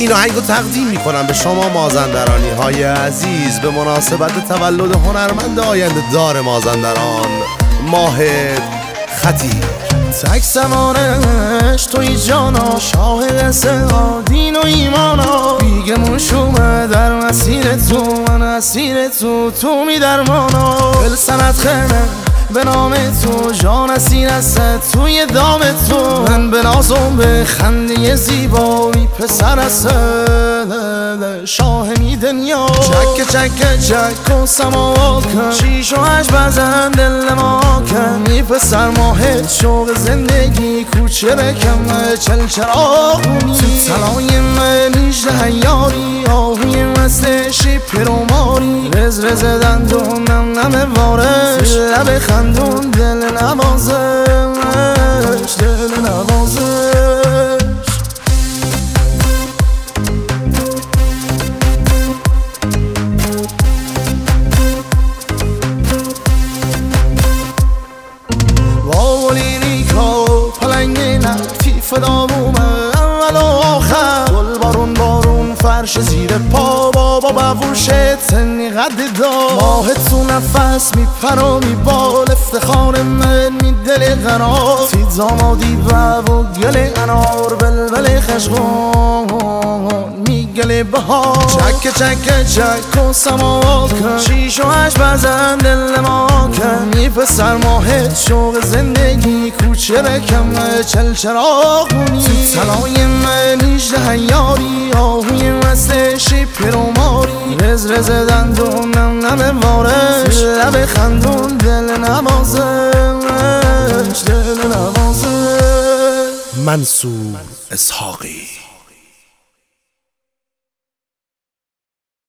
این آهنگو تقدیم میکنم به شما مازندرانی های عزیز به مناسبت تولد هنرمند آینده دار مازندران، ماهد خطیر. تک زمانش توی جانا، شاه قصه ها دین و ایمانا، بیگمون شومه در مسیر تو، من اسیر تو می درمانا. دل سنت خیمه به نام تو، جان اسیر است توی دام تو، من به نازم به خنده زیبایی پسر است شاه می دنیا. چک چک چک و سما کن، شیش و هشت بزن دل ما کن، می پسر ماهد شوق زندگی کوچه بکم چل چراغونی. تو تلای من نیجده یاری، آهوی مست شیپر و ماری، رز رز دندون نم نم وارش، لب خندون دل نوازش، دل نوازش. واولی ریکا پلنگ لطیف داومه، اول و آخر گل بارون بارون فرش زیر پا، بابا ببوشه تنی قد دا، ماه تو نفس میپر و میبال، افتخار من می دل قرار، تی دامادی و گل انار، بلبل خشقون میگل بهار. چک چک چک و سما کن، شیش و هشت بزن دل ما کن، می پسر ماهد شوق زندگی کوچه بکم چل چراغونی. تو تلای من نیجده یاری، آهوی مست شیپر و ماری، رز رز دندون نم نم وارش، لب خندون دل نوازش، دل نوازش. منصور اسحاقی.